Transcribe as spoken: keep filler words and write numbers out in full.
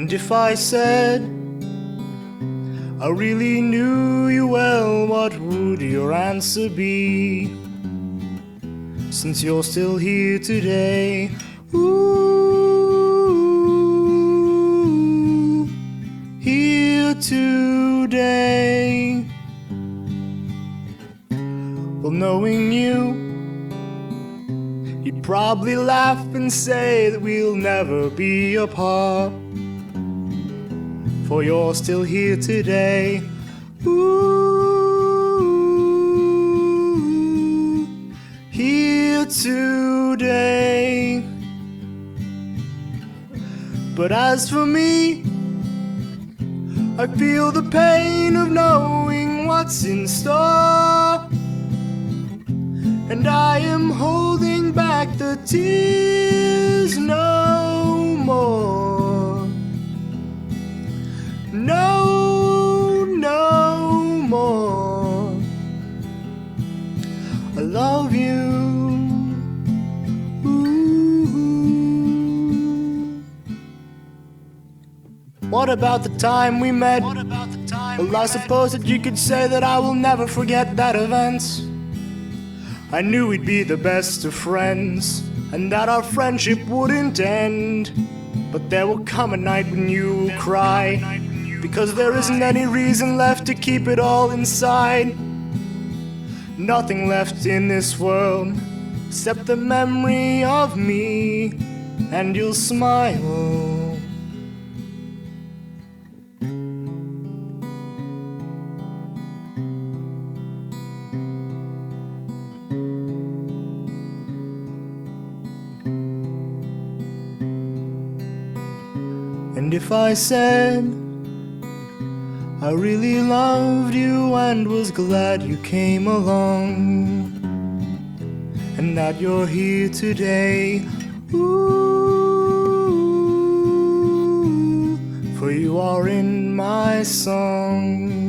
And if I said I really knew you well, what would your answer be? Since you're still here today, ooh, here today. Well, knowing you, you'd probably laugh and say that we'll never be apart, for you're still here today. Ooh, here today. But as for me, I feel the pain of knowing what's in store, and I am holding back the tears no more. No, no more. I love you. Ooh. What about the time we met? What about the time well, I suppose met? That you could say that I will never forget that event. I knew we'd be the best of friends, and that our friendship wouldn't end. But there will come a night when you will cry, because there isn't any reason left to keep it all inside. Nothing left in this world except the memory of me, and you'll smile. And if I said I really loved you and was glad you came along, and that you're here today, ooh, for you are in my song.